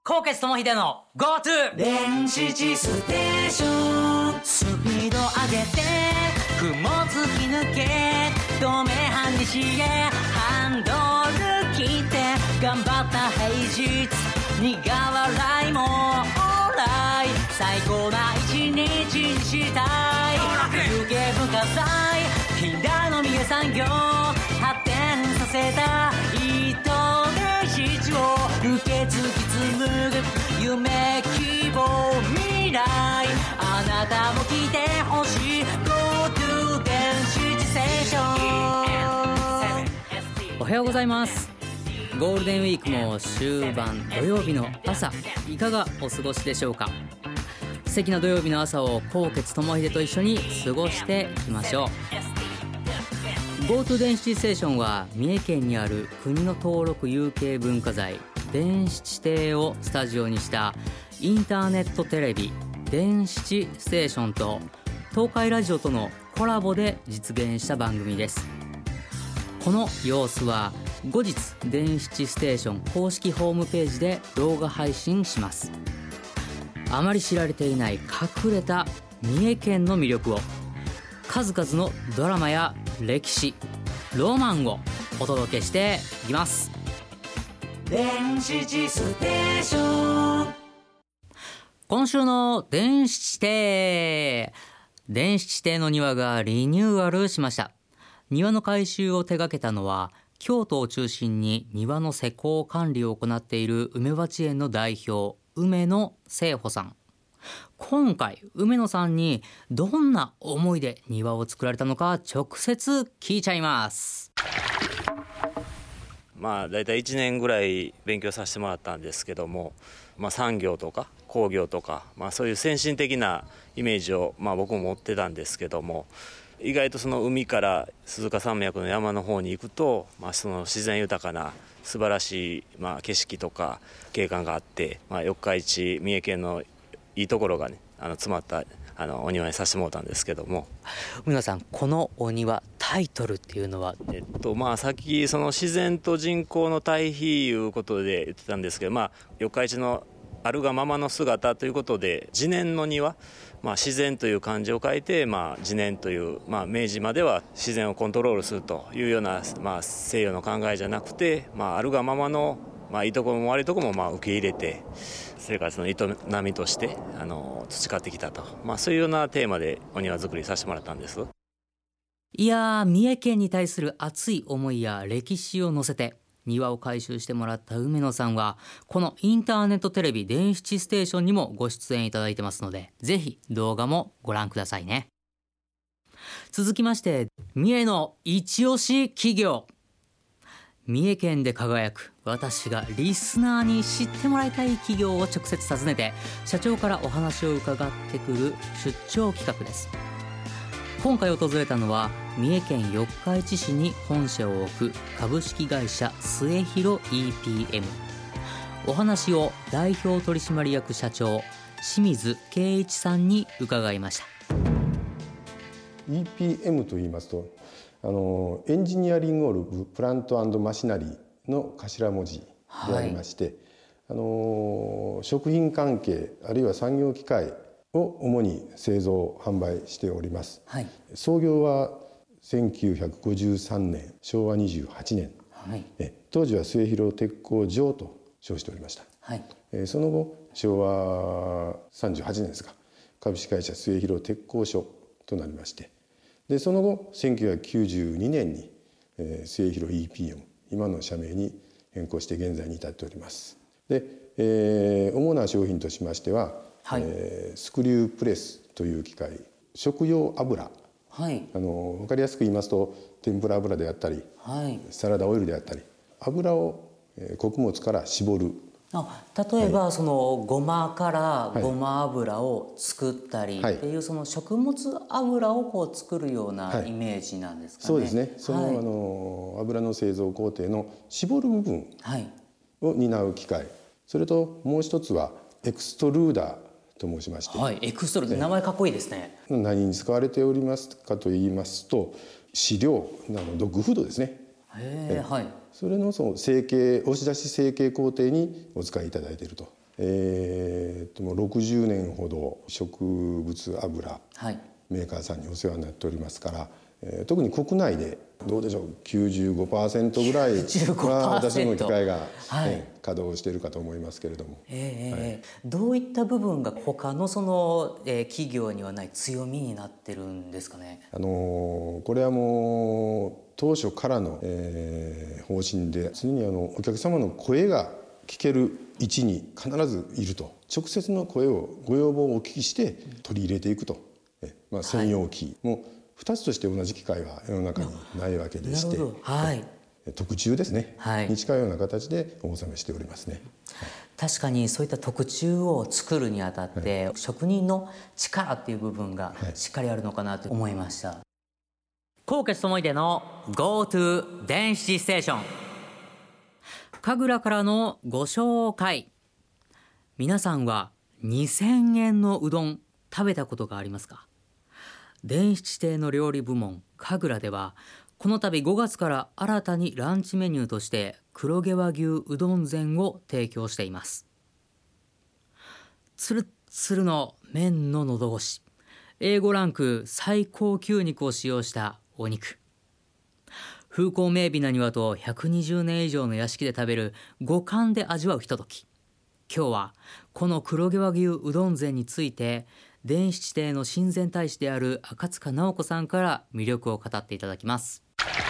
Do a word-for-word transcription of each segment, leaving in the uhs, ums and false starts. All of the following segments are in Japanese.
高血友秀の GoTo 電子地ステーション。スピード上げて雲突き抜け止め半日へハンドル切って頑張った平日苦笑いもオーライ最高な一日にしたい。有形文化財近代の三重産業発展させた糸で質を受け継ぎ紡ぐ夢希望未来あなたも来てほしい GoTo 電子地ステーション。おはようございます。ゴールデンウィークも終盤土曜日の朝いかがお過ごしでしょうか。素敵な土曜日の朝を高血友秀と一緒に過ごしていきましょう。 GoTo 電子地ステーションは三重県にある国の登録有形文化財電子地底をスタジオにしたインターネットテレビ電子地ステーションと東海ラジオとのコラボで実現した番組です。この様子は後日電子地ステーション公式ホームページで動画配信します。あまり知られていない隠れた三重県の魅力を数々のドラマや歴史ロマンをお届けしていきます。電子地ステーション。今週の電子地底電子地底の庭がリニューアルしました。庭の改修を手掛けたのは京都を中心に庭の施工管理を行っている梅鉢園の代表梅野聖穂さん。今回梅野さんにどんな思いで庭を作られたのか直接聞いちゃいます。 まあだいたいいちねんぐらい勉強させてもらったんですけども、まあ、産業とか工業とか、まあ、そういう先進的なイメージを、まあ、僕も持ってたんですけども、意外とその海から鈴鹿山脈の山の方に行くと、まあ、その自然豊かな素晴らしい、まあ、景色とか景観があって、まあ、四日市三重県のいいところがねあの詰まったあのお庭にさせてもらったんですけども。 梅野さん、このお庭タイトルっていうのは、 えっとまあ、さっきその自然と人工の対比いうことで言ってたんですけど、まあ、四日市のあるがままの姿ということで自然の庭、まあ、自然という漢字を書いて、まあ、自然という、まあ、明治までは自然をコントロールするというような、まあ、西洋の考えじゃなくて、まあ、あるがままの、まあ、いいところも悪いところもまあ受け入れて生活の営みとしてあの培ってきたと、まあ、そういうようなテーマでお庭作りさせてもらったんです。 いやー、三重県に対する熱い思いや歴史を乗せて庭を改修してもらった梅野さんはこのインターネットテレビ電子地ステーションにもご出演いただいてますので、ぜひ動画もご覧くださいね。続きまして三重の一押し企業、三重県で輝く私がリスナーに知ってもらいたい企業を直接訪ねて社長からお話を伺ってくる出張企画です。今回訪れたのは三重県四日市市に本社を置く株式会社末広 イーピーエム。 お話を代表取締役社長清水圭一さんに伺いました。 イーピーエム と言いますとあのエンジニアリングオブプラント&マシナリーの頭文字でありまして、はい、あの食品関係あるいは産業機械を主に製造販売しております、はい、創業はせんきゅうひゃくごじゅうさんねんしょうわにじゅうはちねん、はい、え当時は末広鉄工場と称しておりました、はい、えその後しょうわさんじゅうはちねんですか株式会社末広鉄工所となりまして、でその後せんきゅうひゃくきゅうじゅうにねんに、えー、末広 イーピーエム 今の社名に変更して現在に至っております。で、えー、主な商品としましては、はい、えー、スクリュープレスという機械、食用油、はい、あの分かりやすく言いますと天ぷら油であったり、はい、サラダオイルであったり油を、えー、穀物から絞る。 あ例えば、はい、そのごまからごま油を作ったりっていう、はい、その食物油をこう作るようなイメージなんですかね。 そうですね。その、はい、あの油の製造工程の絞る部分を担う機械、それともう一つはエクストルーダーと申しまして、 はい、エクストルーダー、名前かっこいいですね。 何に使われておりますかと言いますと、飼料などドッグフードですね。 へー、はい、 それのその成形押し出し成形工程にお使いいただいているとえー、ともうろくじゅうねんほど植物油、はい、メーカーさんにお世話になっておりますから、えー、特に国内でどうでしょう きゅうじゅうごパーセント ぐらいは私どもの機械が、はい、ね、稼働しているかと思いますけれども、 えーはい、どういった部分が他のその、えー、企業にはない強みになってるんですかね。 あのー、これはもう当初からの、えー、方針で、常にあのお客様の声が聞ける位置に必ずいると、直接の声をご要望をお聞きして取り入れていくと、え、まあ、専用機も、はい、ふたつとして同じ機械は世の中にないわけでして、はい、特注ですね、はい、に近いような形でお納めしておりますね。 はい、確かにそういった特注を作るにあたって、はい、職人の力っていう部分がしっかりあるのかなと思いました。はい、纐纈智秀の GoTo 電子ステーション、神楽からのご紹介。皆さんはにせんえんのうどん食べたことがありますか？伝七亭の料理部門神楽では、この度ごがつから新たにランチメニューとして黒毛和牛うどん膳を提供しています。つるっつるの麺ののど越し、エーごランク最高級肉を使用したお肉、風光明媚な庭とひゃくにじゅうねん以上の屋敷で食べる五感で味わうひととき。今日はこの黒毛和牛うどん膳について、伝七亭の親善大使である赤塚直子さんから魅力を語っていただきます。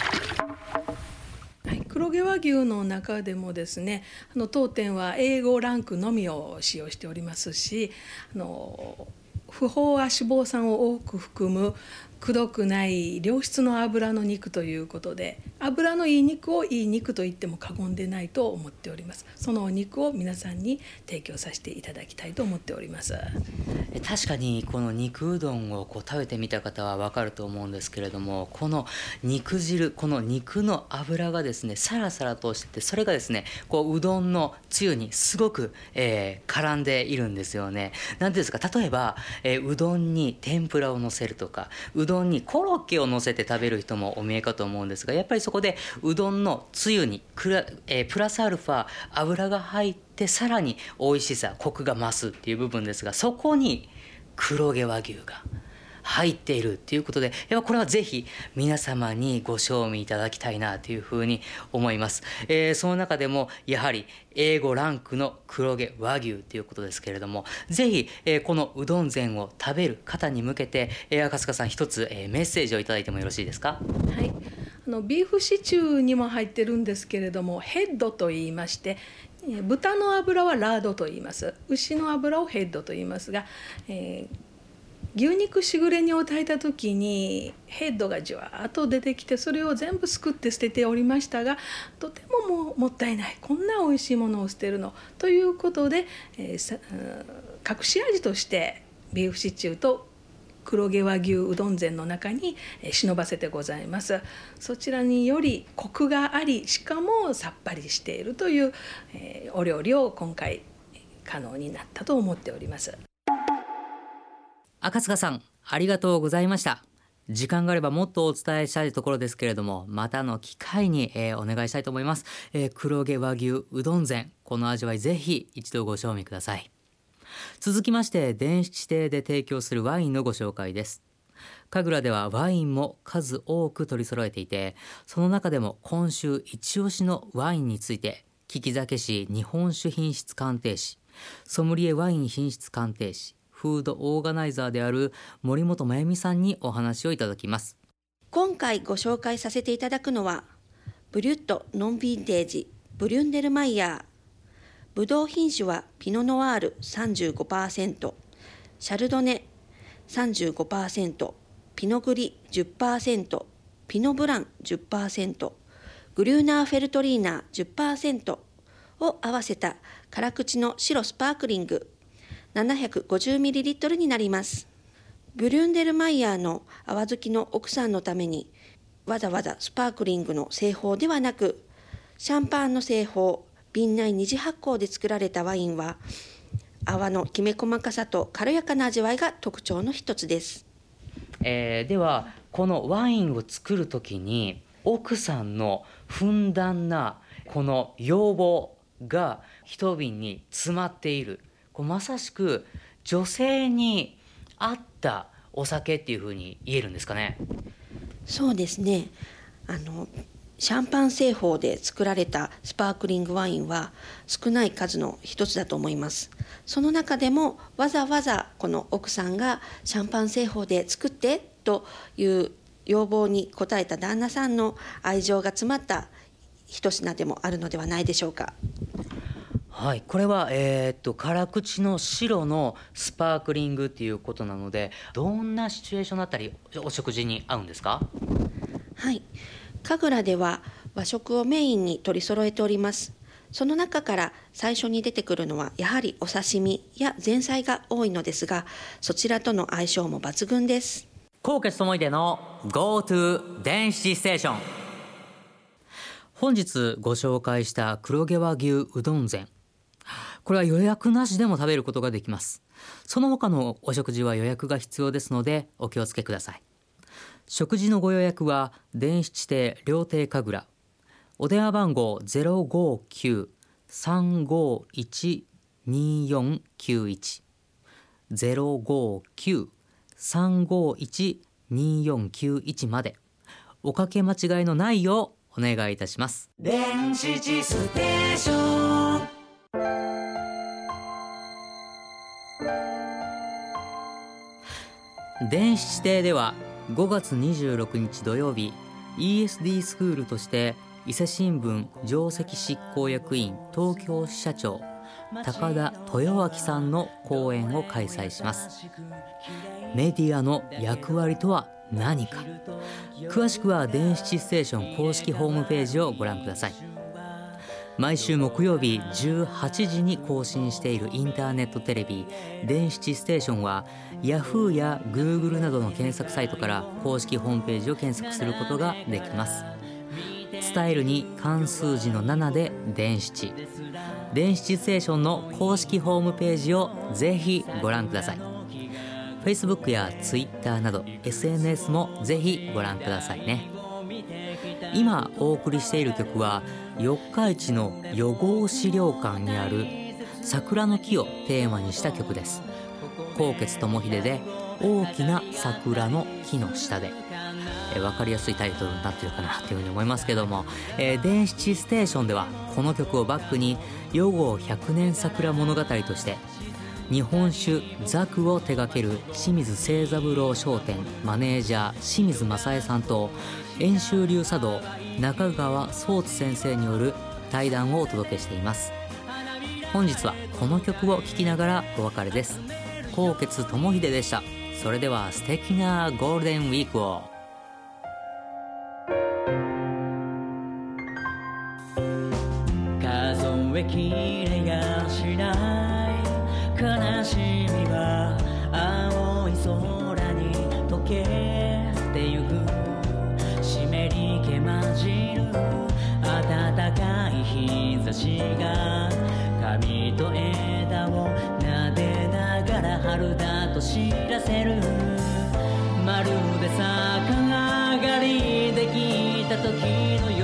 はい、黒毛和牛の中でもですね、あの当店は エーご ランクのみを使用しておりますし、あの不飽和脂肪酸を多く含むくどくない良質の脂の肉ということで、脂のいい肉をいい肉と言っても過言でないと思っております。そのお肉を皆さんに提供させていただきたいと思っております。 確かにこの肉うどんをこう食べてみた方は分かると思うんですけれども、この肉汁、この肉の脂がですねサラサラとしてて、それがですねこううどんのつゆにすごく、えー、絡んでいるんですよね。なんていうんですか、例えば、えー、うどんに天ぷらをのせるとか、うどんにコロッケをのせて食べる人もお見えかと思うんですが、やっぱりそこでうどんのつゆにくら、えー、プラスアルファ油が入ってさらに美味しさコクが増すっていう部分ですが、そこに黒毛和牛が入っているということで、やっぱこれはぜひ皆様にご賞味いただきたいなというふうに思います。えー、その中でもやはり エーご ランクの黒毛和牛ということですけれども、ぜひ、えー、このうどん膳を食べる方に向けて、えー、赤塚さん一つ、えー、メッセージをいただいてもよろしいですか？ はい、あのビーフシチューにも入ってるんですけれども、ヘッドと言いまして、豚の脂はラードと言います。牛の脂をヘッドと言いますが、えー牛肉しぐれ煮を炊いた時にヘッドがじわーっと出てきて、それを全部すくって捨てておりましたが、とてもももったいない、こんな美味しいものを捨てるのということで、えー、隠し味としてビーフシチューと黒毛和牛うどん膳の中に忍ばせてございます。そちらによりコクがあり、しかもさっぱりしているという、えー、お料理を今回可能になったと思っております。 赤塚さん、ありがとうございました。時間があればもっとお伝えしたいところですけれども、またの機会に、えー、お願いしたいと思います。えー、黒毛和牛うどん膳、この味わいぜひ一度ご賞味ください。続きまして、伝七亭で提供するワインのご紹介です。神楽ではワインも数多く取り揃えていて、その中でも今週一押しのワインについて、利き酒師日本酒品質鑑定士、ソムリエワイン品質鑑定士、フードオーガナイザーである森本真由美さんにお話をいただきます。 今回ご紹介させていただくのは、ブリュットノンヴィンテージブリュンデルマイヤー。ブドウ品種はピノノワール さんじゅうごパーセント、シャルドネ さんじゅうごパーセント、ピノグリ じゅっパーセント、ピノブラン じゅっパーセント、グリューナーフェルトリーナー じゅっパーセント を合わせた辛口の白スパークリングななひゃくごじゅうミリリットル になります。ブリュンデルマイヤーの泡好きの奥さんのために、わざわざスパークリングの製法ではなく、シャンパンの製法、瓶内二次発酵で作られたワインは、泡のきめ細かさと軽やかな味わいが特徴の一つです。 えー、では、このワインを作るときに、奥さんのふんだんなこの要望、 が一瓶に詰まっている、こうまさしく女性に合ったお酒っていう風に言えるんですかね。 そうですね、あのシャンパン製法で作られたスパークリングワインは少ない数の一つだと思います。その中でもわざわざこの奥さんがシャンパン製法で作ってという要望に応えた旦那さんの愛情が詰まった一品でもあるのではないでしょうか。 はい、これは、えー、っと辛口の白のスパークリングっていうことなので、どんなシチュエーションだったりお食事に合うんですか？ はい、神楽では和食をメインに取り揃えております。その中から最初に出てくるのはやはりお刺身や前菜が多いのですが、そちらとの相性も抜群です。 纐纈智秀の GoTo 電子ステーション。本日ご紹介した黒毛和牛うどん膳、これは予約なしでも食べることができます。その他のお食事は予約が必要ですのでお気をつけください。食事のご予約は電子地底料亭神楽、お電話番号 ゼロごきゅう さんごいち によんきゅういち ゼロごきゅう さんごいち によんきゅういちまでおかけ間違いのないようお願いいたします。電子地ステーション。電子地底ではごがつにじゅうろくにち土曜日 イーエスディー スクールとして伊勢新聞上席執行役員東京支社長高田豊明さんの講演を開催します。メディアの役割とは何か、詳しくは電子地ステーション公式ホームページをご覧ください。毎週木曜日じゅうはちじに更新しているインターネットテレビ電子地ステーションは Yahoo や Google などの検索サイトから公式ホームページを検索することができます。伝えるに漢数字のななで電子地、電子地ステーションの公式ホームページをぜひご覧ください。 Facebook や Twitter など エスエヌエス もぜひご覧くださいね。今お送りしている曲は四日市の予合資料館にある桜の木をテーマにした曲です。纐纈智秀で大きな桜の木の下で、えー、分かりやすいタイトルになっているかなというふうに思いますけども、えー、電子地ステーションではこの曲をバックに予合ひゃくねん桜物語として日本酒ザクを手掛ける清水清三郎商店マネージャー清水正恵さんと演習流茶道中川宗津先生による対談をお届けしています。本日はこの曲を聴きながらお別れです。纐纈智秀でした。それでは素敵なゴールデンウィークを。数えきれやしない悲しみは青い空に溶けてゆく、湿り気混じる暖かい日差しが髪と枝を撫でながら春だと知らせる。まるで逆上がりできた時のよ